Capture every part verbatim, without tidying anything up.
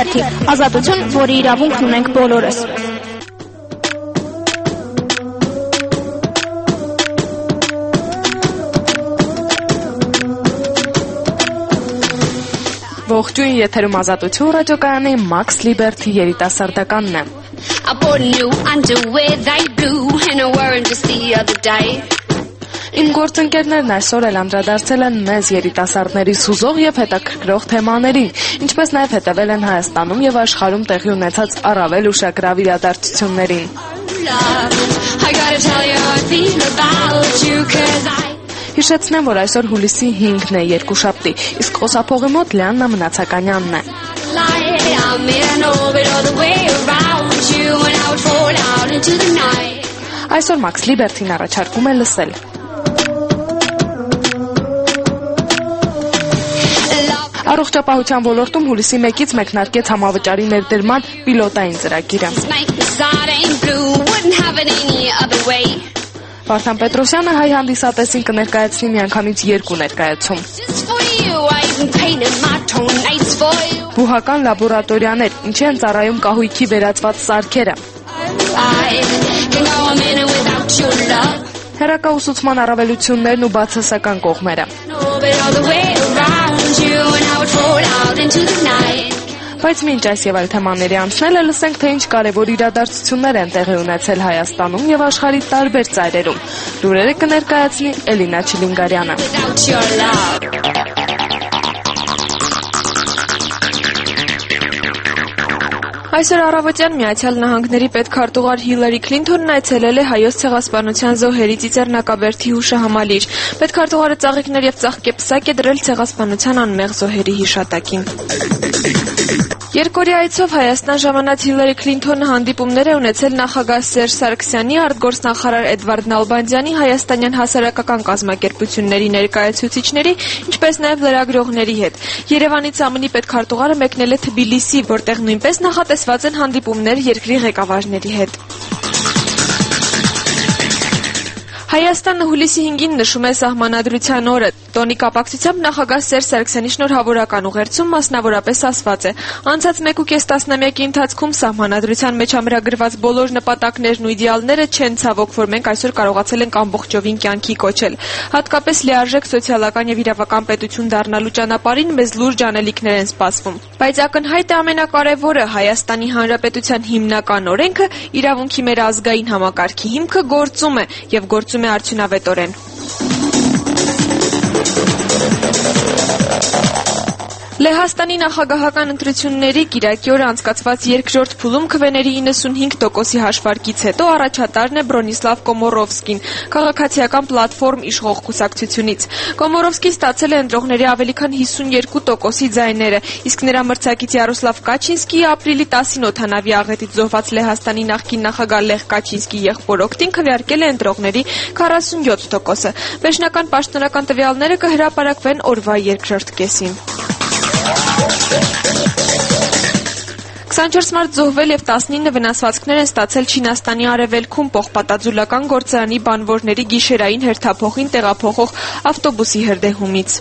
Liberty, ազատություն, որի իրավունքն ունենք բոլորս։ Ողջույն, եթերում Ազատություն ռադիոկայանի Max Liberty երիտասարդականն է։ I bought new underwear, they blue, and I wore them just the other day. Իմ գործընկերներն այսօր էլ անդրադարձել են մեզ երիտասարդների սուզող եւ հետաքրքրող թեմաներին, ինչպես նաեւ հետևել են Հայաստանում եւ աշխարհում տեղի ունեցած առավել ուշագրավ իրադարձություններին։ Հիշեցնեմ, որ այսօր հուլիսի հինգն է, երկուշաբթի, իսկ խոսափողի մոտ Լիաննա Մնացականյանն է։ Այսօր Max Liberty-ն առաջարկում է լսել։ Առողջապահության ոլորտում հուլիսի մեկից մեկնարկեց համավճարի ներդրման պիլոտային ծրագիրը։ Վարդան Պետրոսյանը հայ հանդիսատեսին կներկայացնի միանգամից երկու ներկայացում։ Բուհական լաբորատորիաներ, ինչի են ծառայում կահույքի վերածված սարքերը։ Հեռակաուսուցման առավելություններն ու բացասական կողմերը։ Բայց մինչ այս եւ այլ թեմաների անցնելը լսենք, թե ինչ կարևոր իրադարձություններ են տեղի ունեցել Հայաստանում եւ աշխարհի տարբեր ծայրերում։ Լուրերը կներկայացնի Էլինա Չիլինգարյանը։ Այսօր առավոտյան Միացյալ Նահանգների պետքարտուղար Հիլարի Քլինթոնն այցելել է Հայոց ցեղասպանության զոհերի ծիծեռնակաբերդի հուշահամալիր։ Պետքարտուղարը ծաղիկներ եւ ծաղկեպսակ է դրել ցեղասպանության անմեղ զոհերի հիշատակին։ Երկօրյա այցով Հայաստան ժամանած Հիլարի Քլինթոնը հանդիպումներ է ունեցել նախագահ Սերժ Սարգսյանի, արտգործնախարար Էդվարդ Նալբանդյանի, հայաստանյան հասարակական կազմակերպությունների ներկայացուցիչների, ինչպես նաև լրագրողների հետ։ Երևանից ԱՄՆ-ի պետքարտուղարը մեկնել է Թբիլիսի, որտեղ նույնպես նախատեսված են հանդիպումներ երկրի ղեկավարների հետ։ Հայաստանը հուլիսի հինգին նշում է Սահմանադրության օրը։ Տոնի կապակցությամբ նախագահ Սերժ Սարգսյանի շնորհավորական ուղերձում մասնավորապես ասված է. «Անցած մեկուկես տասնամյակի ընթացքում Սահմանադրության մեջ ամրագրված բոլոր նպատակներն ու իդեալները չեն ցավոք, որ մենք այսօր կարողացել ենք ամբողջովին կյանքի կոչել։ Հատկապես լիարժեք սոցիալական եւ իրավական պետություն դառնալու ճանապարհին մեզ լուրջ անելիքներ են սպասվում։ Բայց ակնհայտ է ամենակարևորը՝ Հայաստանի Հանրապետության հիմնական օրենքը, իրավունքի մեր ազգային համակարգի հիմքը գործում է եւ գործում է արդյունավետորեն»։ Լեհաստանի նախագահական ընտրությունների կիրակի օրը անցկացված երկրորդ փուլում քվեների իննսունհինգ տոկոսի հաշվարկից հետո առաջատարն է Բրոնիսլավ Կոմորովսկին, քաղաքացիական պլատֆորմ իշխող կուսակցությունից։ Կոմորովսկին ստացել է ընտրողների ավելի քան հիսունյոթ տոկոսի ձայները, իսկ նրա մրցակից Յարոսլավ Կաչինսկիի ապրիլի տասին օդանավի աղետից զոհված Լեհաստանի նախկին նախագահ Լեխ Կաչինսկիի եղբոր Օկտին քվեարկել է ընտրողների քառասունյոթ տոկոսը։ Վերջնական պաշտոնական տվյալները կհրապարակվեն օրվա երկրորդ կեսին։ քսանչորս մարդ զոհվել եւ տասնինը վնասվածքներ են ստացել Չինաստանի արևելքում փոխպատաձուլական գործարանի բանվորների գիշերային հերթափոխին տեղափոխող ավտոբուսի հրդեհումից։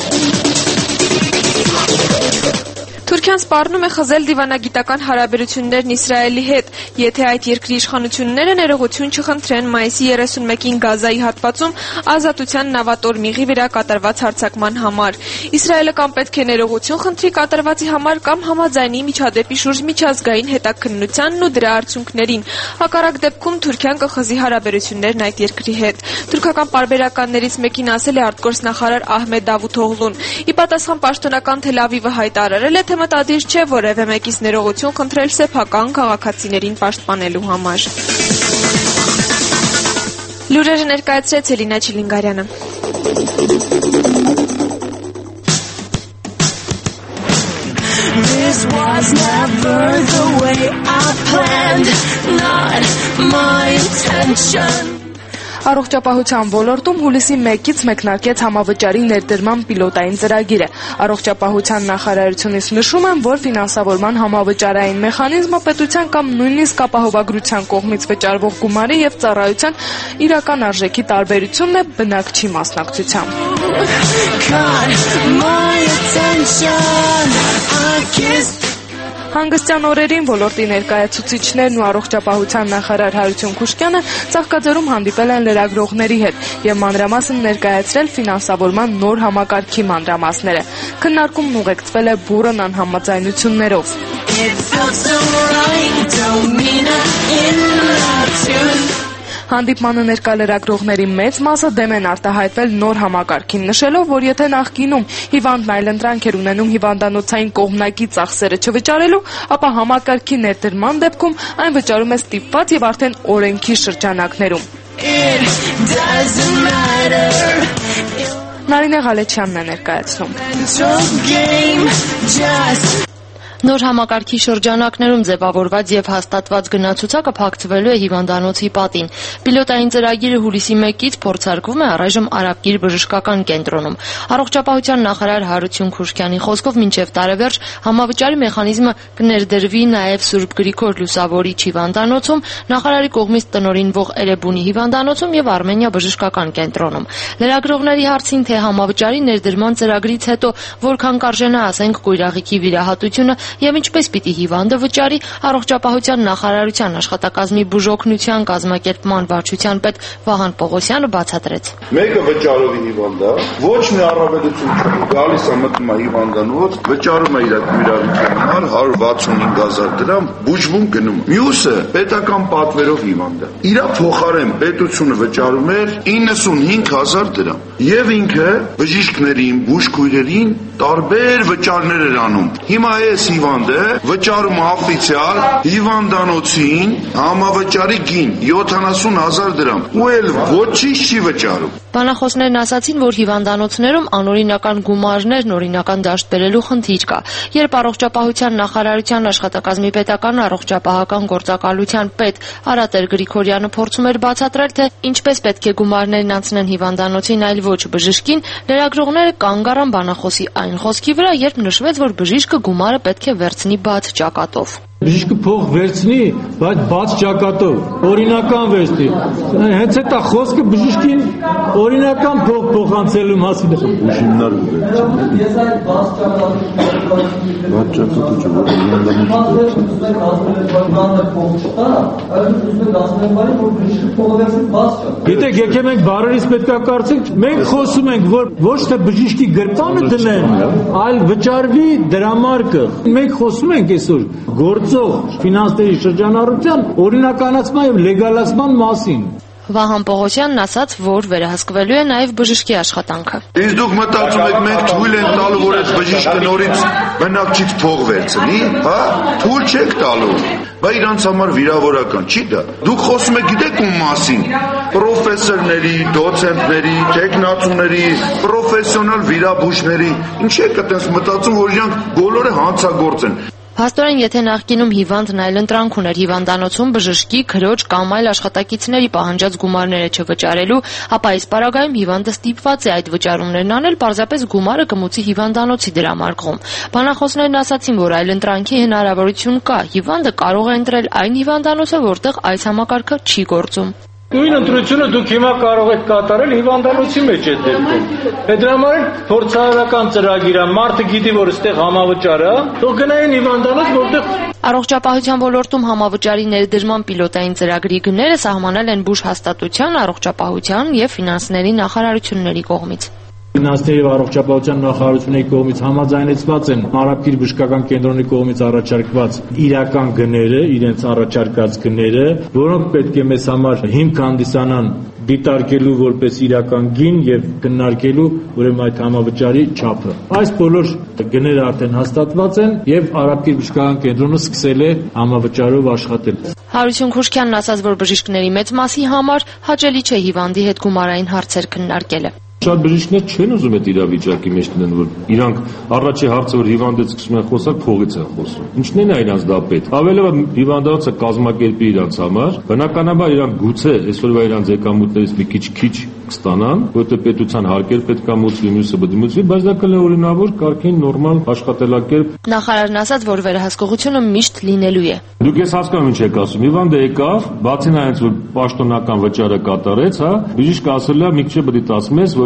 Թուրքիան սպառնում է խզել դիվանագիտական հարաբերություններն Իսրայելի հետ, եթե այդ երկրի իշխանությունները ներողություն չխնդրեն մայիսի երեսունմեկին Գազայի հատվածում ազատության նավատորմիղի վրա կատարված հարձակման համար։ Իսրայելը կամ պետք է ներողություն խնդրի կատարվածի համար, կամ համաձայնի միջադեպի շուրջ միջազգային հետաքննությանն ու դրա արդյունքներին։ Հակառակ դեպքում Թուրքիան կխզի հարաբերություններն այդ երկրի հետ։ Թուրքական պարբերականներից մեկին ասել է արտգործնախարար Ահմեդ Դավութօղլուն։ Ի պատասխան պաշտոնական Թել Ավիվը հայտարարել է, թե մտադիր չէ որևէ մեկից ներողություն խնդրել սեփական քաղաքացիներին պաշտպանելու համար։ Լուրերը ներկայացրեց Էլինա Չիլինգարյանը։ This was never the way I planned, not my intention. Առողջապահության ոլորտում հուլիսի մեկից մեկնարկեց համավճարի ներդրման պիլոտային ծրագիրը։ Առողջապահության նախարարությունից նշում են, որ ֆինանսավորման համավճարային մեխանիզմը պետության կամ նույնիսկ ապահովագրության կողմից վճարվող գումարի եւ ծառայության իրական արժեքի տարբերությունն է բնակչի մասնակցությամբ։ Հանգստյան օրերին ոլորտի ներկայացուցիչներն ու առողջապահության նախարար Հարություն Քուշկյանը Ծաղկաձորում հանդիպել են լրագրողների հետ եւ մանրամասն ներկայացրել ֆինանսավորման նոր համակարգի մանրամասները։ Քննարկումն ուղեկցվել է բուռն անհամաձայնություններով։ Հանդիպմանը ներկա լրագրողների մեծ մասը դեմ են արտահայտվել նոր համակարգին, նշելով, որ եթե նախկինում հիվանդն այլընտրանք էր ունենում հիվանդանոցային կողմնակի ծախսերը չվճարելու, ապա համակարգի ներդրման դեպքում այն վճարում է ստիպված եւ արդեն օրենքի շրջանակներում։ Նարինե Ղալեչյանն է ներկայացնում։ Նոր համակարգի շրջանակներում ձևավորված եւ հաստատված գնացուցակը փակցվելու է հիվանդանոցի պատին։ Պիլոտային ծրագիրը հուլիսի մեկից փորձարկվում է առայժմ Արաբկիր բժշկական կենտրոնում։ Առողջապահության նախարար Հարություն Քուշկյանի խոսքով մինչև տարեվերջ համավճարի մեխանիզմը կներդրվի նաեւ Սուրբ Գրիգոր Լուսավորիչ հիվանդանոցում, նախարարի կողմից տնօրինվող Էրեբունի հիվանդանոցում եւ Արմենիա բժշկական կենտրոնում։ Լրագրողների հարցին, թե համավճարի ներդրման ծրագրից հետո որքան կարժենա, ասենք, կույրաղիքի վիրահատությունը եւ ինչպես պիտի հիվանդը վճարի, առողջապահության նախարարության աշխատակազմի բուժօգնության կազմակերպման վարչության պետ Վահան Պողոսյանը բացատրեց։ Մեկը վճարովի հիվանդ է, ոչ մի առավելություն չունի, գալիս է մտնում է հիվանդանոց, վճարում է իր վիրահատության համար հարյուր վաթսունհինգ հազար դրամ, բուժվում գնում։ Մյուսը պետական պատվերով հիվանդ է։ Իր փոխարեն պետությունը վճարում էր իննսունհինգ հազար դրամ։ Եվ ինքը բժիշկներին, բուժքույրերին տարբեր վճարներ էր անում։ Հիմա այս հիվանդը վճարում օֆիցիալ հիվանդանոցին համավճարի գին յոթանասուն հազար դրամ ու էլ ոչինչ չի վճարում։ Բանախոսներն ասացին, որ հիվանդանոցներում անօրինական գումարներն օրինական դաշտ բերելու խնդիր կա։ Երբ առողջապահության նախարարության աշխատակազմի պետական առողջապահական գործակալության պետ Արատեր Գրիգորյանը փորձում էր բացատրել, թե ինչպես պետք է գումարներն անցնեն հիվանդանոցին, այլ ոչ բժշկին, լրագրողները կանգ առան բանախոսի այն խոսքի վրա, երբ նշվեց, որ բժիշկը գումարը պետք է վերցնի բաց ճակատով։ Բժիշկը փող վերցնի, բայց բաց ճակատով, օրինական վերցնի։ Հենց այդ խոսքը բժիշկին օրինական փող փոխանցելու մասին է։ Ուժիմնար վերցնի։ Ես այդ բաց ճակատով բաց ճակատով Գիտեք, եկե մենք բարերից պետք է կարծենք, մենք խոսում ենք, որ ոչ թե բժիշկի գրպանը դնեն, այլ վճարվի դրամարկը։ Մենք խոսում ենք այսօր գործող ֆինանսների շրջանառության օրինականացման եւ լեգալացման մասին։ Վահան Պողոսյանն ասաց, որ վերահսկվելու է նաև բժշկի աշխատանքը։ Իսկ դուք մտածում եք մենք թույլ ենք տալու, որ այդ բժիշկը նորից բնակչից փող վերցնի, հա? Թույլ չեք տալու։ Բայց իրանց համար վիրավորական չի դա։ Դուք խոսում եք գիտեք ում մասին։ Պրոֆեսորների, դոցենտների, տեխնացուների, պրոֆեսիոնալ վիրաբույժների։ Ինչ եք այդպես մտածում, որ իրանք բոլորը հանցագործ են։ Փաստորեն, եթե նախկինում հիվանդն այլընտրանք ուներ հիվանդանոցում բժշկի, քրոջ կամ այլ աշխատակիցների պահանջած գումարները չվճարելու, ապա այս պարագայում հիվանդը ստիպված է այդ վճարումներն անել, պարզապես գումարը կմուծի հիվանդանոցի դրամարկղում։ Բանախոսներն ասացին, որ այլընտրանքի հնարավորություն կա, հիվանդը կարող է ընտրել այն հիվանդանոցը, որտեղ այս համակարգը չի գործում։ Նույն ընտրությունը դուք հիմա կարող եք կատարել հիվանդանոցի մեջ այդ դեպքում։ Դրա համար փորձարարական ծրագիր է, մարդը գիտի, որ այստեղ համավճար է, թող գնային հիվանդանոց, որտեղ Առողջապահության ոլորտում համավճարի ներդրման պիլոտային ծրագրի գները սահմանել են բուժհաստատության, առողջապահության եւ ֆինանսների նախարարությունների կողմից։ Ֆինանսների եւ առողջապահության նախարարությունների կողմից համաձայնեցված են Արաբկիր բժշկական կենտրոնի կողմից առաջարկված իրական գները, իրենց առաջարկած գները, որոնք պետք է մեզ համար հիմք հանդիսանան դիտարկելու որպես իրական գին եւ քննարկելու ուրեմն այդ համավճարի չափը։ Այս բոլոր գները արդեն հաստատված են եւ Արաբկիր բժշկական կենտրոնը սկսել է համավճարով աշխատել։ Հարություն Քուշկյանն ասաց, որ բժիշկների մեծ մասի համար հաճելի չէ հիվանդի հետ գումարային հարցեր քննարկելը։ Շատ բժիշկներ չեն ուզում այդ իրավիճակի մեջ լինեն, որ իրանք առաջի հարցը, որ հիվանդից սկսում են խոսալ, փողից են խոսում։ Ինչն է իրանց դա պետք։ Ավելովը հիվանդանոցը կազմակերպի իրանց համար, բնականաբար իրանք գուցե այսօրվա իրանց եկամուտներից մի քիչ քիչ կստանան, որտեղ պետության հարկեր պետք է մուծվի, մյուսը բդմուծվի, բայց դա կլինի օրինավոր, կարգին նորմալ աշխատելակերպ։ Նախարարն ասաց, որ վերահսկողությունը միշտ լինելու է։ Դուք ես հասկանում ինչ եք ասում։ Հիվանդը եկավ, բացի նայած որ պաշտոնական վճարը կատարեց, հա, բժիշկը ասել է մի քիչ պետք է ասում ես, որ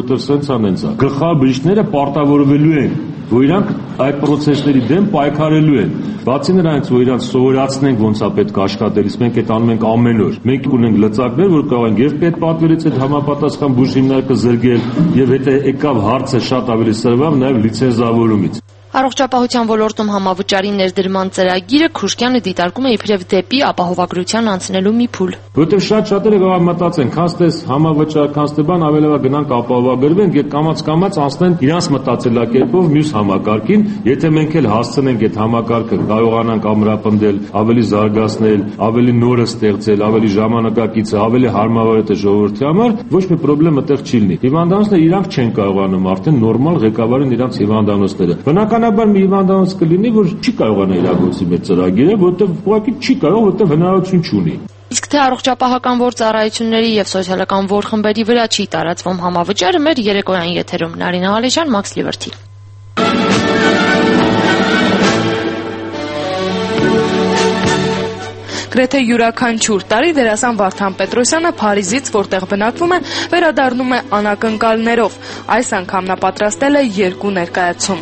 որովհետև սենց անենց է։ Գլխավոր բժիշկները պարտավորվելու են, որ իրանք այդ process-ների դեմ պայքարելու են։ Բացի նրանից, որ իրանք սովորացնենք ոնց է պետք աշխատելիս, մենք այդ անում ենք ամեն օր։ Մենք ունենք լծակներ, որ կարող են եւ պետպատվերից այդ համապատասխան բուժ հիմնարկը զրկել, եւ եթե եկավ հարցը շատ ավելի սրվավ նաեւ լիցենզավորումից։ Առողջապահության ոլորտում համավճարի ներդրման ծրագիրը Քրուշկյանը դիտարկում է իբրև դեպի ապահովագրության անցնելու մի փուլ։ Որտեւ շատ շատերը կարող մտածեն, քանց տես համավճար, քանց տե բան ավելավա գնանք ապահովագրվենք, եւ կամաց-կամաց անցնեն իրանց մտածելակերպով մյուս համակարգին, եթե մենք էլ հասցնենք այդ համակարգը կարողանանք ամրապնդել, ավելի զարգացնել, ավելի նորը ստեղծել, ավելի ժամանակակից, ավելի հարմարավետ է ժողովրդի համար, ոչ մի խնդրեմ այդտեղ չի լինի։ Հիվանդանոցները իրանք չեն կարողանում արդեն նորմալ ղեկավարեն իրանց հիվանդանոցները։ Բնականաբար մի հիվանդանոց կլինի, որ չի կարողանա իրագործի մեր ծրագիրը, որտեղ ուղղակի չի կարող, որտեղ հնարավորություն չունի։ Իսկ թե առողջապահական որ ծառայությունների եւ սոցիալական որ խմբերի վրա չի տարածվում համավճարը, մեր երեկոյան եթերում Նարինա Ալեշյան, Մաքս Լիվերթի։ Գրեթե յուրաքանչյուր տարի դերասան Վարդան Պետրոսյանը Փարիզից, որտեղ բնակվում է, վերադառնում է անակնկալներով։ Այս անգամ նա պատրաստել է երկու ներկայացում։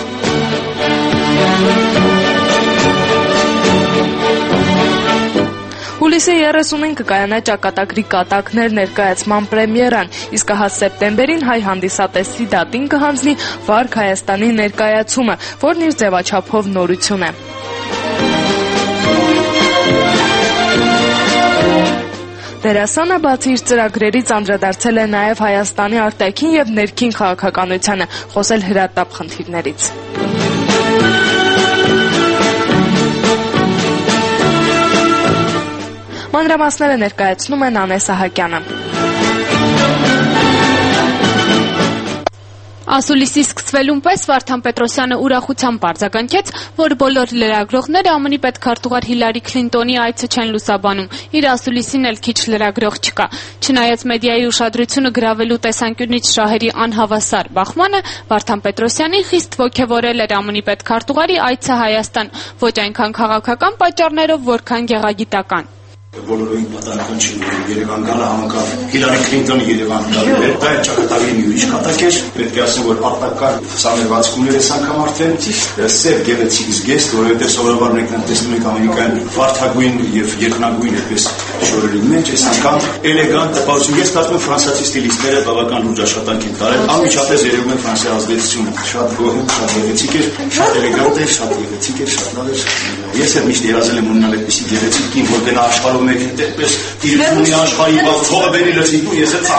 Հուլիսի երեսունին կկայանա Ճակատագրի կատակներ ներկայացման պրեմիերան, իսկ հա սեպտեմբերին հայ հանդիսատեսի դատին կհանձնի Վարք Հայաստանի ներկայացումը, որն իր ձևաչափով նորություն է։ Դերասանը բացի իր ծրագրերից անդրադարձել է նաև Հայաստանի արտաքին եւ ներքին քաղաքականությանը, խոսել հրատապ խնդիրներից։ Մանրամասները ներկայացնում է Նանե Սահակյանը։ Ասուլիսի սկսվելուն պես Վարդան Պետրոսյանը ուրախությամբ արձագանքեց, որ բոլոր լրագրողները ԱՄՆ պետքարտուղար Հիլարի Քլինտոնի այցը չեն լուսաբանում, իր ասուլիսին էլ քիչ լրագրող չկա։ Չնայած մեդիայի ուշադրությունը գրավելու տեսանկյունից շահերի անհավասար բախմանը, Վարդան Պետրոսյանին խիստ ոգևորել էր ԱՄՆ պետքարտուղարի այցը Հայաստան, ոչ այնքան քաղաքական պատճառներով, որքան գեղագիտական։ Բոլորին պատահական չի, որ Երևան գալը համակարգ Հիլարի Քլինտոնի Երևան գալը է, դա Ճակատագրի մի ուրիշ կատակ էր, պետք է ասեմ, որ արտակարգ սաներվածքումներ ես անգամ արդեն սև գեղեցիկ զգեստ, որովհետև սովորաբար մենք տեսնում ենք Ամերիկայում վարդագույն եւ երկնագույն այդպես շորերի մեջ, այս անգամ էլեգանտ տպավորություն։ Ես կարծում եմ ֆրանսիացի ստիլիստները բավական լուրջ աշխատանք են տարել, անմիջապես երևում է Ֆրանսիայի ազդեցությունը, շատ գոհ եմ, շատ գեղեցիկ էր, շատ էլեգանտ էր, շատ գեղեցիկ էր, շատ լավ էր։ Ես էլ միշտ երազել եմ ունենալ այդպիսի գեղեցիկ կին, որ գնա աշխարհում մեկ այդպես իրունի աշխարհի բաղ թողը բերի լսիք ու ես էլ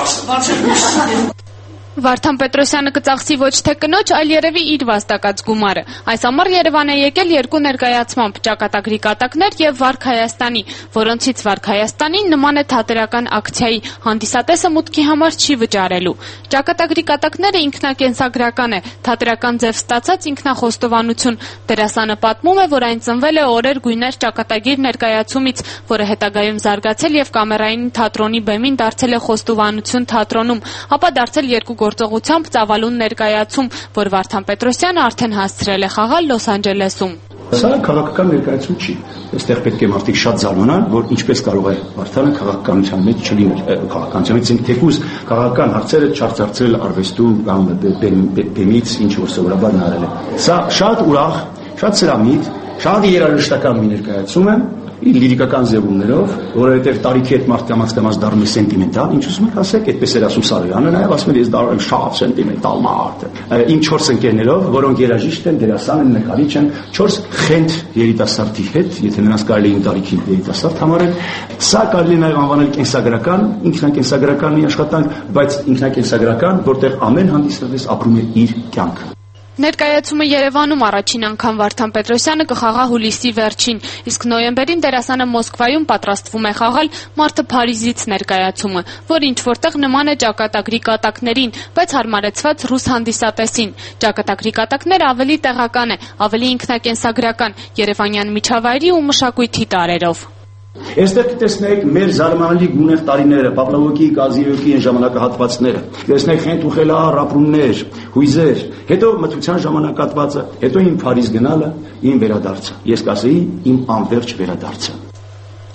ծախսեմ։ Վարդան Պետրոսյանը կծախսի ոչ թե կնոջ, այլ երևի իր վաստակած գումարը։ Այս ամառ Երևան է եկել երկու ներկայացմամբ՝ Ճակատագրի կատակներ եւ Վարք Հայաստանի, որոնցից Վարք Հայաստանին նման է թատերական ակցիայի, հանդիսատեսը մուտքի համար չի վճարելու։ Ճակատագրի կատակները ինքնակենսագրական է, թատերական ձև ստացած ինքնախոստովանություն։ Դերասանը պատմում է, որ այն ծնվել է օրեր գույներ Ճակատագիր ներկայացումից, որը հետագայում զարգացել եւ կամերային թատրոնի բեմին դարձել է խոստովանություն թատրոնում, ապա դարձել երկու գործողությամբ ծավալուն ներկայացում, որ Վարդան Պետրոսյանը արդեն հասցրել է խաղալ Լոս Անջելեսում։ Սա քաղաքական ներկայացում չի։ Այստեղ պետք է մարդիկ շատ զարմանան, որ ինչպես կարող է Վարդանը քաղաքականության մեջ չլինել, քաղաքականությունից ինք թեկուզ քաղաքական հարցերը չարծարծել արվեստում կամ բեմից, ինչ որ սովորաբար նարել է։ Սա շատ ուրախ, շատ սրամիտ, շատ երաժշտական մի ներկայացում է, լիրիկական ձևումներով, որովհետև տարիքի հետ մարդը կամաց դառնում է սենտիմենտալ, ինչ ուզում եք ասեք, այդպես էր ասում Սարոյանը, նաև ասում էր ես դառնում եմ շատ սենտիմենտալ մարդ։ Իմ չորս ընկերներով, որոնք երաժիշտ են, դերասան են, նկարիչ են, չորս խենթ երիտասարդի հետ, եթե նրանց կարելի է տարիքի երիտասարդ համարել, սա կարելի է նաև անվանել կենսագրական, ինքնակենսագրական մի աշխատանք, բայց ինքնակենսագրական, որտեղ ամեն հանդիսատես ապրում է իր կյանքը։ Ներկայացումը Երևանում առաջին անգամ Վարդան Պետրոսյանը կխաղա հուլիսի վերջին, իսկ նոյեմբերին դերասանը Մոսկվայում պատրաստվում է խաղալ Մարտը Փարիզից ներկայացումը, որ ինչ-որտեղ նման է Ճակատագրի կատակներին, բայց հարմարեցված ռուս հանդիսատեսին։ Ճակատագրի կատակները ավելի տեղական է, ավելի ինքնակենսագրական, երևանյան միջավայրի ու մշակույթի տարերով։ Այստեղ կտեսնեք մեր զարմանալի գունեղ տարիները, Պապլավոկի, Կազիոկի են ժամանակահատվածները, տեսնեք խենթ ու խելահար ապրումներ, հույզեր, հետո մթության ժամանակահատվածը, հետո իմ Փարիզ գնալը, իմ վերադարձը, ես կասեի իմ անվերջ վերադարձը։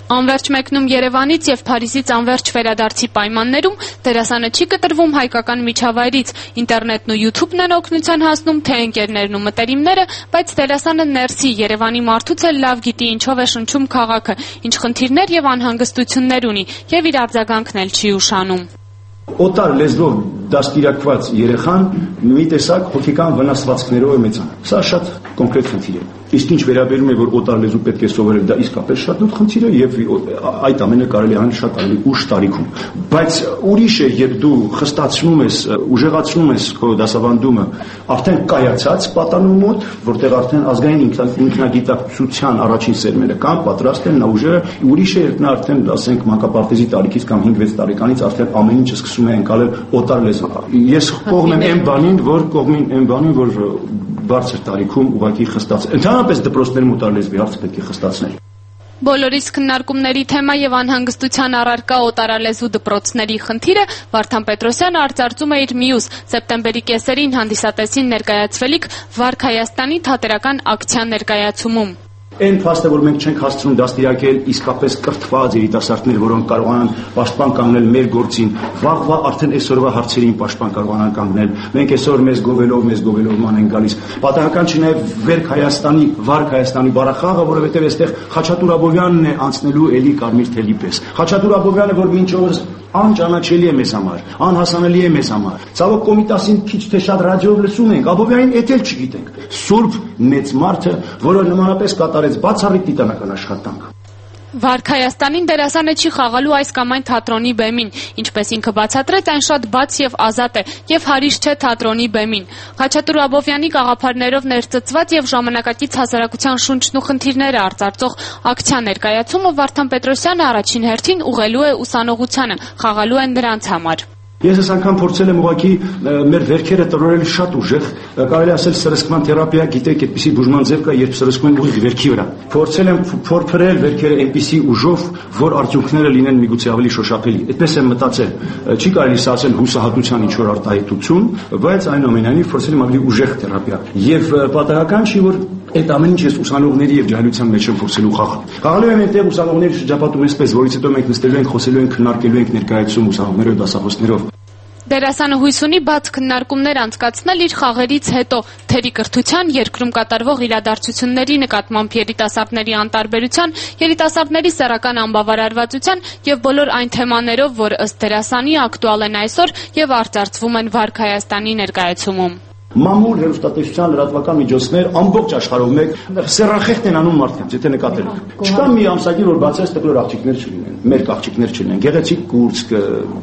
Անverջ մեկնում Երևանից եւ Փարիզից անverջ վերադարձի պայմաններում դերասանը չի կտրվում հայկական միջավայրից, ինտերնետն ու յութուբն են օգնության հասնում, թե ընկերներն ու մտերիմները, բայց դերասանը ներսի Երևանի մարդուց էլ լավ գիտի ինչով է շնչում քաղաքը, ինչ խնդիրներ եւ անհանգստություններ ունի եւ իր արձագանքն էլ չի ուշանում։ Օտար լեզվով դաստիարակված երեխան մի տեսակ հոգեկան վնասվածքներով է մեծանում։ Սա շատ կոնկրետ խնդիր է։ Իսկ ինչ վերաբերում է, որ օտար լեզու պետք է սովորել, դա իսկապես շատ լուրջ խնդիր է եւ այդ ամենը կարելի է անել շատ ավելի ուշ տարիքում։ Բայց ուրիշ է, երբ դու խստացնում ես, ուժեղացնում ես քո դասավանդումը արդեն կայացած պատանու մոտ, որտեղ արդեն ազգային ինքնագիտակցության առաջին սերմերը կան, պատրաստ են, նա ուժերը, ուրիշ է, երբ նա արդեն, ասենք, մանկապարտեզի տարիքից կամ հինգ-վեց տարեկանից արդեն ամեն ինչը սկսում է ընկալել օտար լեզու։ Ես կողմ եմ այն բանին, որ կողմին այն բանին, որ բարձր տարիքում ուղղակի խստաց։ Ընդհանրապես դպրոցներում օտար լեզվի հարցը պետք է խստացնել։ Բոլորիս քննարկումների թեմա եւ անհանգստության առարկա օտարալեզու դպրոցների խնդիրը Վարդան Պետրոսյանը արծարծում է իր մյուս սեպտեմբերի կեսերին հանդիսատեսին ներկայացվելիք Վարք Հայաստանի թատերական ակցիա ներկայացումում։ Այն փաստը, որ մենք չենք հասցնում դաստիարակել իսկապես կրթված երիտասարդներ, որոնք կարողանան պաշտպան կանգնել մեր գործին, վաղվա արդեն այսօրվա հարցերին պաշտպան կարողանան կանգնել։ Մենք այսօր մեզ գովելով, մեզ գովելով ման են գալիս։ Պատահական չի նաև Վերք Հայաստանի, Վարք Հայաստանի բառախաղը, որովհետև այստեղ Խաչատուր Աբովյանն է անցնելու էլի կարմիր թելի պես։ Խաչատուր Աբովյանը, որ մինչ օրս անճանաչելի է մեզ համար, անհասանելի է մեզ համար։ Ցավոք Կոմիտասին քիչ թե շատ ռադիոյով լսում ենք, Աբովյանին էթել չգիտենք։ Սուրբ մեծ մարդը, որը նմանապես կատարեց բացառիկ տիտանական աշխատանք։ Վարք Հայաստանին դերասանը չի խաղալու այս կամ այն թատրոնի բեմին, ինչպես ինքը բացատրեց, այն շատ բաց եւ ազատ է եւ հարիշ չէ թատրոնի բեմին։ Խաչատուր Աբովյանի գաղափարներով ներծծված եւ ժամանակակից հասարակության շունչն ու խնդիրները արծարծող ակցիա ներկայացումը Վարդան Պետրոսյանը առաջին հերթին ուղղելու է ուսանողությանը, խաղալու է նրանց համար։ Ես այս անգամ փորձել եմ ուղղակի մեր վերքերը տրորել շատ ուժեղ, կարելի ասել սրսկման թերապիա, գիտեք, այդպիսի բուժման ձև կա, երբ սրսկում են ուղիղ վերքի վրա։ Փորձել եմ փորփրել վերքերը այնպիսի ուժով, որ արդյունքները լինեն միգուցե ավելի շոշափելի։ Այդպես եմ մտածել։ Չի կարելի ասել հուսահատության ինչ որ արտահայտություն, բայց այնուամենայնիվ փորձել եմ ավելի ուժեղ թերապիա։ Եվ պատահական չի, որ այդ ամեն ինչ ես ուսանողների եւ ջահելության մեջ եմ փորձելու խաղալ։ Խաղալու եմ այնտեղ ուսանողների շրջապատում այսպես, որից հետո մենք նստելու ենք, խոսելու ենք, քննարկելու ենք ներկայացում ուսանողներով, դասախոսներով։ Դերասանը հույս ունի բաց քննարկումներ անցկացնել իր խաղերից հետո թերի կրթության, երկրում կատարվող իրադարձությունների նկատմամբ երիտասարդների անտարբերության, երիտասարդների սեռական անբավարարվածության եւ բոլոր այն թեմաներով, որ ըստ դերասանի ակտուալ են այսօր եւ արծարծվում են Վարք Հայաստանի ներկայացումում։ Մամուլ հերոստատեսության լրատվական միջոցներ ամբողջ աշխարհով մեկ սեռախեղտ են անում մարդկանց, եթե նկատել եք։ Չկա մի ամսագիր, որ բացես տկլոր աղջիկներ չլինեն, մեր աղջիկներ չլինեն, գեղեցիկ կուրծք,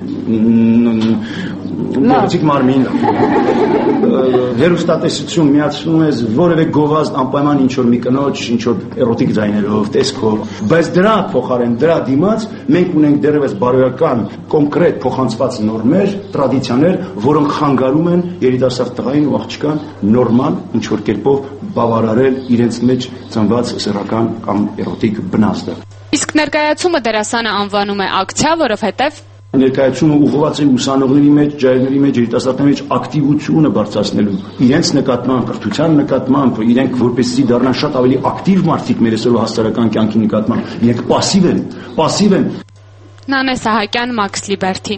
գեղեցիկ մարմին, հերոստատեսություն միացնում ես որևէ գովազդ անպայման ինչ որ մի կնոջ, ինչ որ էրոտիկ ձայներով, տեսքով, բայց դրա փոխարեն, դրա դիմաց մենք ունենք դեռևս բարոյական, կոնկրետ փոխանցված նորմեր, տրադիցիաներ, որոնք խանգարում են երիտասարդ տղային ու աղջկան նորմալ ինչ որ կերպով բավարարել իրենց մեջ ծնված սեռական կամ էրոտիկ բնազդը։ Իսկ ներկայացումը դերասանը անվանում է ակցիա, որովհետև ներկայացումը ուղղված է ուսանողների մեջ, ջահելների մեջ, երիտասարդների մեջ ակտիվությունը բարձրացնելու, իրենց նկատմամբ, կրթության նկատմամբ, իրենք որպեսզի դառնան շատ ավելի ակտիվ մարդիկ մեր այսօրվա հասարակական կյանքի նկատմամբ, իրենք пассив են, пассив են։ Նանե Սահակյան, Մաքս Լիբերթի։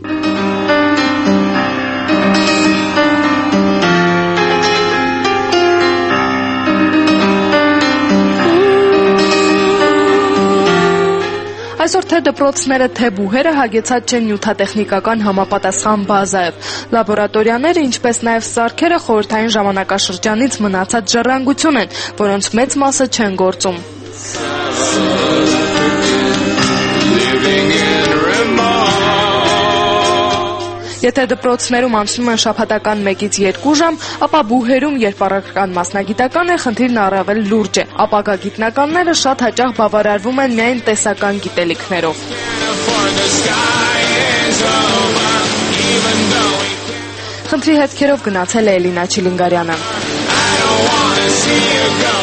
Այսօր թե դպրոցները, թե բուհերը հագեցած չեն նյութատեխնիկական համապատասխան բազայով։ Լաբորատորիաները, ինչպես նաև սարքերը խորհրդային ժամանակաշրջանից մնացած ժառանգություն են, որոնց մեծ մասը չեն գործում։ Եթե դպրոցներում անցնում են շաբաթական մեկից երկու ժամ, ապա բուհերում, երբ առարկան մասնագիտական է, խնդիրն առավել լուրջ է։ Ապագա գիտնականները շատ հաճախ բավարարվում են միայն տեսական գիտելիքներով։ Խնդրի հետքերով գնացել է Էլինա Չիլինգարյանը։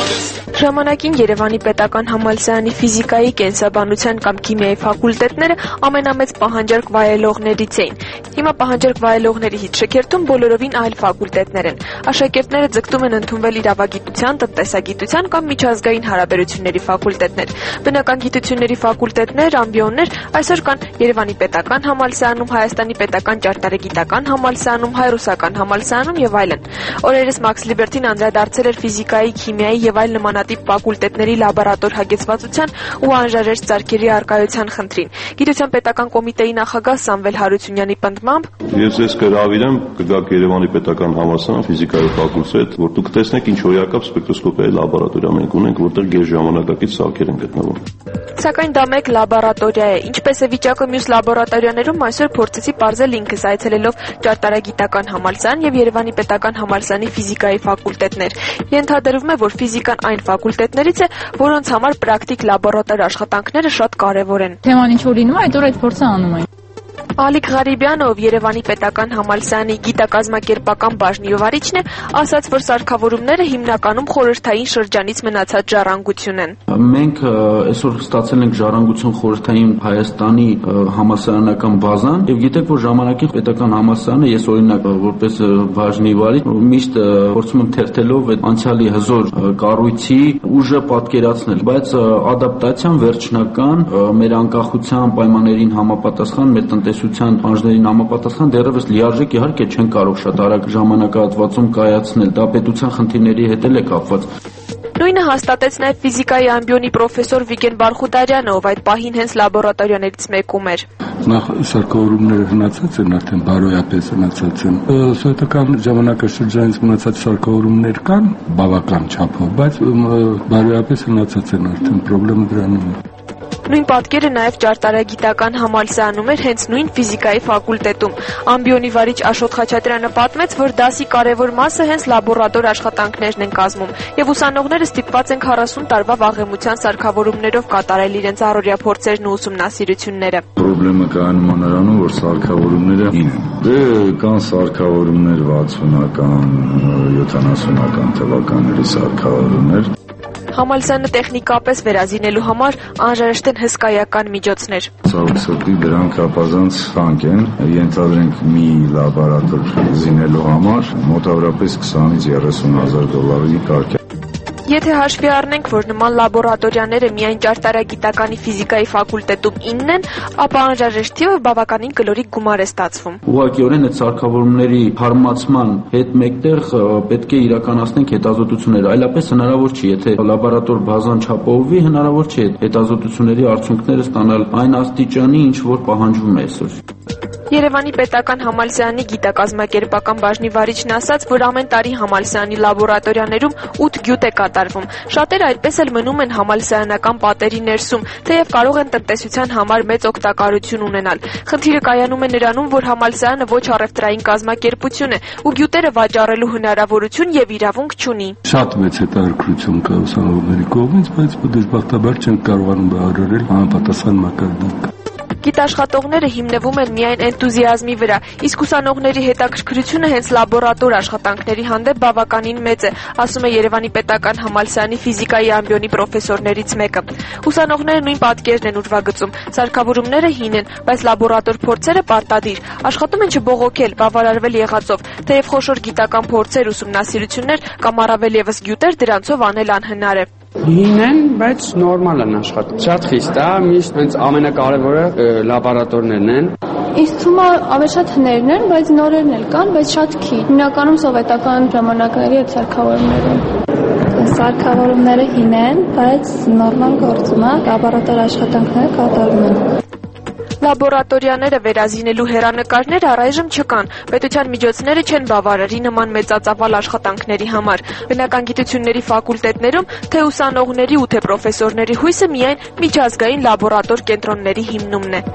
Ժամանակին Երևանի պետական համալսարանի ֆիզիկայի, կենսաբանության կամ քիմիայի ֆակուլտետները ամենամեծ պահանջարկ վայելողներից էին։ Հիմա պահանջարկ վայելողների շքերթում բոլորովին այլ ֆակուլտետներ են։ Աշակերտները ձգտում են ընդունվել իրավագիտության, տնտեսագիտության կամ միջազգային հարաբերությունների ֆակուլտետներ։ Բնական գիտությունների ֆակուլտետներ, ամբիոններ այսօր կան Երևանի պետական համալսարանում, Հայաստանի պետական ճարտարագիտական համալսարանում, Հայ-ռուսական համալսարանում եւ այլն։ Օրերս Մաքս Լիբերտին անդրադարձել էր ֆիզիկայի, քիմիայի եւ այլ նմանատիպ ֆակուլտետների լաբորատոր հագեցվածության ու անհրաժեշտ ծրագրերի արկայության խնդրին։ Գիտության պետական կոմիտեի նախագահ Սամվել Հարությունյանի պնդմամբ Ես ես կհրավիրեմ կգաք Երևանի պետական համալսարան ֆիզիկայի ֆակուլտետ, որ դուք տեսնեք ինչ հոյակապ սպեկտրոսկոպիայի լաբորատորիա մենք ունենք, որտեղ գերժամանակակից սարքեր են գտնվում։ Սակայն դա մեկ լաբորատորիա է։ Ինչպես է վիճակը մյուս լաբորատորիաներում, այսօր փորձեցի պարզել ինքս այցելելով ճարտարագիտական համալսարան եւ Երևանի պետական համալսարանի ֆիզիկայի ֆակուլտետներ։ Ենթադրվում է, որ ֆիզիկան այն ֆակուլտետներից է, որոնց համար պրակտիկ լաբորատոր աշխատանքները շատ կարեւոր են։ Թեման ինչ որ լինում է, այդ օր այդ փորձը անում են։ Ալիկ Ղարիբյանը, ով Երևանի պետական համալսարանի գիտակազմակերպական բաժնի վարիչն է, ասաց, որ սարքավորումները հիմնականում խորհրդային շրջանից մնացած ժառանգություն են։ Մենք այսօր ստացել ենք ժառանգություն խորհրդային Հայաստանի համալսարանական բազան, եւ գիտեք, որ ժամանակին պետական համալսարանը, ես օրինակ որպես բաժնի վարիչ, միշտ փորձում եմ թերթելով այդ անցյալի հզոր կառույցի ուժը պատկերացնել, բայց ադապտացիան վերջնական մեր անկախության պայմաններին համապատասխան մեր տնտեսության պահանջներին համապատասխան դեռևս լիարժեք իհարկե չեն կարող շատ արագ ժամանակահատվածում կայացնել, դա պետության խնդիրների հետ էլ է կապված։ Նույնը հաստատեց նաև ֆիզիկայի ամբիոնի պրոֆեսոր Վիգեն Բարխուդարյանը, ով այդ պահին հենց լաբորատորիաներից մեկում էր։ Նախ սարքավորումները հնացած են, արդեն բարոյապես հնացած են։ Սովետական ժամանակաշրջանից մնացած սարքավորումներ կան բավական չափով, բայց բարոյապես հնացած են արդեն, խնդրեմը դրանում է։ Նույն պատկերը նաև ճարտարագիտական համալսարանում էր հենց նույն ֆիզիկայի ֆակուլտետում։ Ամբիոնի վարիչ Աշոտ Խաչատրյանը պատմեց, որ դասի կարևոր մասը հենց լաբորատոր աշխատանքներն են կազմում, եւ ուսանողները ստիպված են քառասուն տարվա վաղեմության սարքավորումներով կատարել իրենց առօրյա փորձերն ու ուսումնասիրությունները։ Պրոբլեմը կայանում է նրանում, որ սարքավորումները դե կան սարքավորումներ վաթսունական, յոթանասունական թվականների սարքավորումներ։ Համալսարանը տեխնիկապես վերազինելու համար անհրաժեշտ են հսկայական միջոցներ։ Ցավոք դրանք ապազանց թանկ են, ենթադրենք մի լաբորատոր զինելու համար մոտավորապես քսանից երեսուն հազար դոլարի կարգ է։ Եթե հաշվի առնենք, որ նման լաբորատորիաները միայն ճարտարագիտականի ֆիզիկայի ֆակուլտետում ինն են, ապա անհրաժեշտ թիվը բավականին կլորիկ գումար է ստացվում։ Ուղղակիորեն այդ սարքավորումների հարմացման հետ մեկտեղ պետք է իրականացնենք հետազոտություններ, այլապես հնարավոր չի, եթե լաբորատոր բազան չապահովվի, հնարավոր չի հետազոտությունների արդյունքները ստանալ այն աստիճանի, ինչ որ պահանջվում է այսօր։ Երևանի պետական համալսարանի գիտակազմակերպական բաժնի վարիչն ասաց, որ ամեն տարի համալսարանի լաբորատորիաներում ութ գյուտ է կատարվում։ Շատերը այդպես էլ մնում են համալսարանական պատերի ներսում, թեև կարող են տնտեսության համար մեծ օգտակարություն ունենալ։ Խնդիրը կայանում է նրանում, որ համալսարանը ոչ առևտրային կազմակերպություն է ու գյուտերը վաճառելու հնարավորություն եւ իրավունք չունի։ Շատ մեծ հետաքրքրություն կա ուսանողների կողմից, բայց դժբախտաբար չեն կարողանում բավարարել համապատասխան մակարդակ։ Գիտաշխատողները հիմնվում են միայն էնտուզիազմի վրա, իսկ ուսանողների հետաքրքրությունը հենց լաբորատոր աշխատանքների հանդեպ բավականին մեծ է, ասում է Երևանի պետական համալսարանի ֆիզիկայի ամբիոնի պրոֆեսորներից մեկը։ Ուսանողները նույն պատկերն են ուրվագծում, սարքավորումները հին են, բայց լաբորատոր փորձերը պարտադիր, աշխատում են չբողոքել, բավարարվել եղածով, թեև խոշոր գիտական փորձեր, ուսումնասիրություններ կամ առավել եւս գյուտեր դրանցով անել անհնար է։ Հին են, բայց նորմալ են աշխատում։ Շատ խիստ է, միշտ հենց ամենակարևորը լաբորատորներն են։ Իսկ թվում է ավելի շատ հներն են, բայց նորերն էլ կան, բայց շատ քիչ։ Հիմնականում սովետական ժամանակների այդ սարքավորումները։ Սարքավորումները հին են, բայց նորմալ գործում է, լաբորատոր աշխատանքները կատարվում են։ Լաբորատորիաները վերազինելու հեռանկարներ առայժմ չկան։ Պետության միջոցները չեն բավարարի նման մեծածավալ աշխատանքների համար։ Բնական գիտությունների ֆակուլտետներում թե ուսանողների ու թե պրոֆեսորների հույսը միայն միջազգային լաբորատոր կենտրոնների հիմնումն է։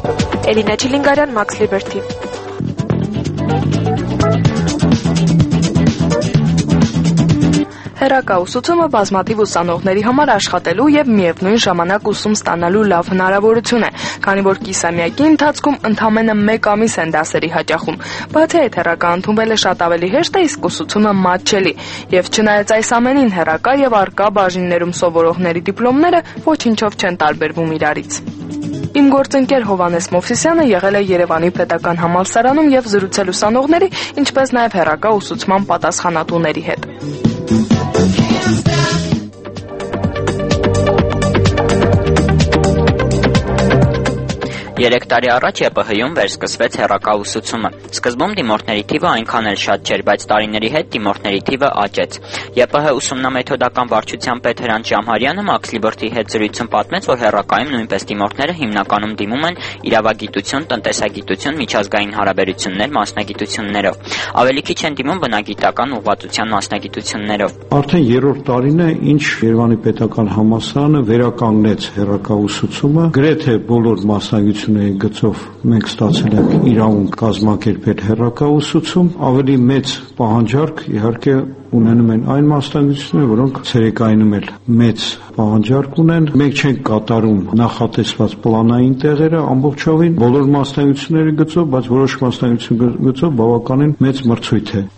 Էլինա Չիլինգարյան, Մաքս Լիբերտի։ Հեռակաուսուցումը բազմաթիվ ուսանողների համար աշխատելու եւ միևնույն ժամանակ ուսում ստանալու լավ հնարավորություն է, քանի որ կիսամյակի ընթացքում ընդամենը մեկ ամիս են դասերի հաճախում։ Բացի այդ, հեռակա ընդունվելը շատ ավելի հեշտ է, իսկ ուսուցումը մատչելի։ Եվ չնայած այս ամենին, հեռակա եւ առկա բաժիններում սովորողների դիպլոմները ոչինչով չեն տարբերվում իրարից։ Իմ գործընկեր Հովհաննես Մովսիսյանը եղել է Երևանի պետական համալսարանում եւ զրուցել ուսանողների, ինչպես նաեւ հեռակա ուսուցման պատասխանատուների հետ։ Երեք տարի առաջ Ե Պ Հ-ում վերսկսվեց հեռակա ուսուցումը։ Սկզբում դիմորդների թիվը այնքան էլ շատ չէր, բայց տարիների հետ դիմորդների թիվը աճեց։ Ե Պ Հ ուսումնամեթոդական վարչության պետ Հրանտ Ջամհարյանը Մաքս Լիբրտի հետ զրույցում պատմեց, որ հեռակայում նույնպես դիմորդները հիմնականում դիմում են իրավագիտություն, տնտեսագիտություն, միջազգային հարաբերություններ մասնագիտություններով։ Ավելի քիչ են դիմում բնագիտական ուղղվածության մասնագիտություններով։ Արդեն երրորդ տարին է, ինչ Երևանի պետական համալսարանը վերականգնեց հեռակա ուսուցումը, գրեթե բոլոր մասնագիտությունները գծով մենք ստացել ենք իրավունք կազմակերպել հեռակա ուսուցում, ավելի մեծ պահանջարկ իհարկե ունենում են այն մասնագիտությունները, որոնք ցերեկայինում էլ մեծ պահանջարկ ունեն։ Մենք չենք կատարում նախատեսված պլանային տեղերը ամբողջովին բոլոր մասնագիտությունների գծով, բայց որոշ մասնագիտություն գծով բավականին մեծ մրցույթ է։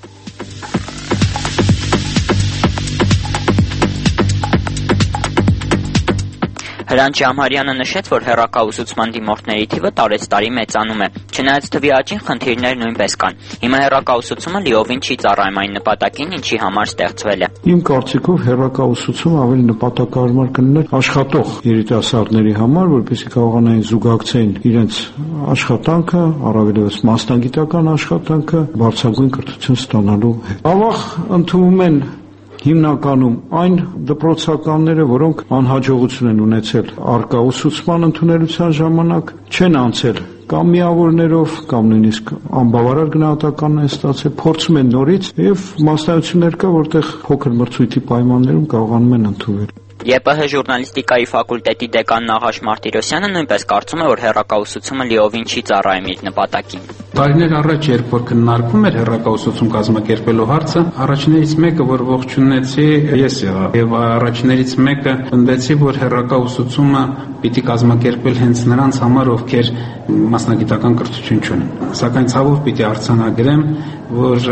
Հրանտ Ջամհարյանը նշեց, որ հեռակա ուսուցման դիմորդների թիվը տարեցտարի մեծանում է։ Չնայած թվի աճին, խնդիրներ նույնպես կան։ Հիմա հեռակա ուսուցումը լիովին չի ծառայում այն նպատակին, ինչի համար ստեղծվել է։ Իմ կարծիքով հեռակա ուսուցումը ավելի նպատակարար կլիներ աշխատող երիտասարդների համար, որպեսզի կարողանային զուգակցեն իրենց աշխատանքը, առավելևս մասնագիտական աշխատանքը բարձրագույն կրթություն ստանալու հետ։ Ավաղ ընդունվում են հիմնականում այն դպրոցականները, որոնք անհաջողություն են ունեցել առկա ուսուցման ընդունելության ժամանակ, չեն անցել կամ միավորներով, կամ նույնիսկ անբավարար գնահատականն են ստացել, փորձում են նորից եւ մասնագիտություններ կա, որտեղ փոքր մրցույթի պայմաններում կարողանում են ընդունվել։ Ե Պ Հ ժուրնալիստիկայի ֆակուլտետի դեկան Նաղաշ Մարտիրոսյանը նույնպես կարծում է, որ հեռակա ուսուցումը լիովին չի ծառայում իր նպատակին։ Տարիներ առաջ, երբ որ քննարկվում էր հեռակա ուսուցում կազմակերպելու հարցը, առաջներից մեկը, որ ողջունեցի, ես եղա, եւ առաջներից մեկը ընդդեցի, որ հեռակա ուսուցումը պիտի կազմակերպել հենց նրանց համար, ովքեր մասնագիտական կրթություն չունեն։ Սակայն ցավով պիտի արձանագրեմ, որ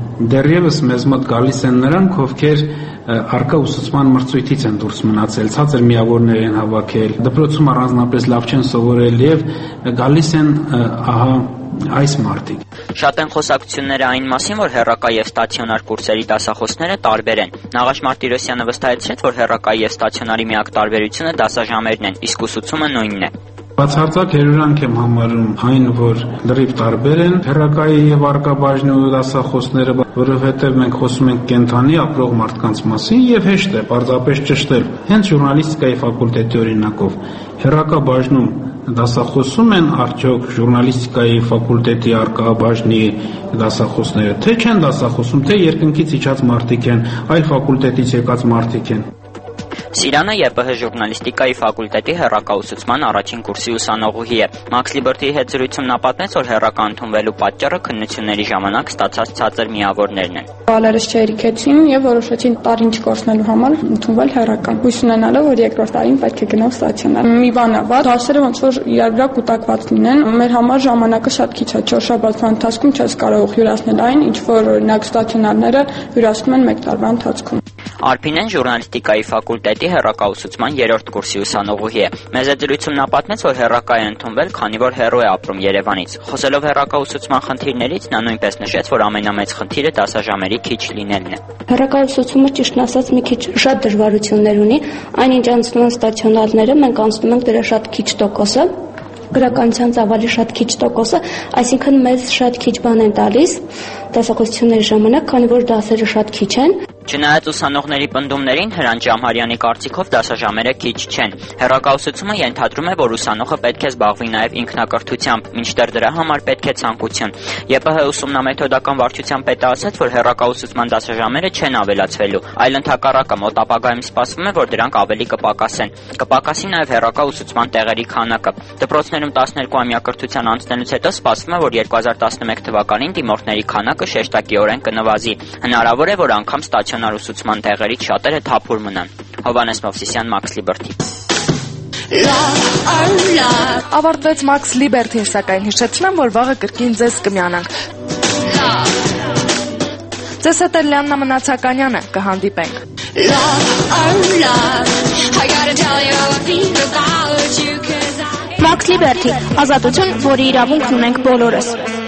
դեռևս մեզ մոտ գալիս են նրանք, ովքեր առկա ուսուցման մրցույթից են դուրս մնացել, ցածր միավորներ են հավաքել, դպրոցում առանձնապես լավ չեն սովորել եւ գալիս են ահա այս մարդիկ։ Շատ են խոսակցությունները այն մասին, որ հեռակա եւ ստացիոնար կուրսերի դասախոսները տարբեր են։ Նաղաշ Մարտիրոսյանը վստահեցրեց, որ հեռակայի եւ ստացիոնարի միակ տարբերությունը դասաժամերն են, իսկ ուսուցումը նույնն է։ Բացարձակ հերորանք եմ համարում այն, որ լրիվ տարբեր են հեռակայի եւ առկա բաժնի ու դասախոսները, որովհետեւ մենք խոսում ենք կենթանի ապրող մարդկանց մասին եւ հեշտ է պարզապես ճշտել։ Հենց ժուրնալիստիկայի ֆակուլտետի օրինակով հեռակա բաժնում դասախոսում են արդյոք ժուրնալիստիկայի ֆակուլտետի առկա բաժնի դասախոսները, թե չեն դասախոսում, թե երկնքից իջած մարդիկ են, այլ ֆակուլտետից եկած մարդիկ են։ Սիրանը Ե Պ Հ ժուրնալիստիկայի ֆակուլտետի հեռակա ուսուցման առաջին կուրսի ուսանողուհի է։ Մաքս Լիբրտի հետ զրույցում նա պատմեց, որ հեռակա ընդունվելու պատճառը քննությունների ժամանակ ստացած ցածր միավորներն են։ Բալերս չերիքեցին եւ որոշեցին տարին չկորցնելու համար ընդունվել հեռակա։ Հույս ունենալով, որ երկրորդ տարին պետք է գնալ ստացիոնար։ Մի բան է, բա դասերը ոնց որ իրար վրա կուտակված լինեն, մեր համար ժամանակը շատ քիչ է, չորս շաբաթվա ընթացքում չես կարող հյուրասնել այն, ինչ որ օրինակ ստացիոնարները հյուրասնում են մեկ տարվա ընթացքում։ Արփինեն ժուրնալիստիկայի ֆակուլտետի հեռակա ուսուցման երրորդ կուրսի ուսանողուհի է։ Մեծ զրույցում նա պատմեց, որ հեռակա է ընդունվել, քանի որ հեռու է ապրում Երևանից։ Խոսելով հեռակա ուսուցման խնդիրներից, նա նույնպես նշեց, որ ամենամեծ խնդիրը դասաժամերի քիչ լինելն է։ Հեռակա ուսուցումը ճիշտն ասած մի քիչ շատ դժվարություններ ունի, այնինչ անցնում են ստացիոնարները, մենք անցնում ենք դրա շատ քիչ տոկոսը, գրականության ծավալի շատ քիչ տոկոսը, այսինքն մեզ շատ քիչ բան են տալիս դասախոսությունների ժամանակ, քանի որ դասերը շատ քիչ են։ Չնայած ուսանողների պնդումներին, Հրանտ Ջամհարյանի կարծիքով դասաժամերը քիչ չեն։ Հեռակա ուսուցումը ենթադրում է, որ ուսանողը պետք է զբաղվի նաև ինքնակրթությամբ, մինչդեռ դրա համար պետք է ցանկություն։ Ե Պ Հ ուսումնամեթոդական վարչության պետը ասաց, որ հեռակա ուսուցման դասաժամերը չեն ավելացվելու, այլ ընդհակառակը մոտ ապագայում սպասվում է, որ դրանք ավելի կպակասեն։ Կպակասի նաև հեռակա ուսուցման տեղերի քանակը։ Դպրոցներում տասներկու ամյա կրթության անցնելուց հետո սպասվում է, որ երկու հազար տասնմեկ թվականին դիմորդների քանակը շեշտակիորեն կնվազի։ Հնարավոր է, որ անգամ ստացիոնար ստացիոնար ուսուցման տեղերից շատերը թափուր մնան։ Հովհաննես Մովսիսյան, Max Liberty։ Ավարտվեց Max Liberty-ն, սակայն հիշեցնեմ, որ վաղը կրկին ձեզ կմիանանք։ Ձեզ հետ է Լիաննա Մնացականյանը, կհանդիպենք։ Max Liberty, ազատություն, որի իրավունքն ունենք բոլորս։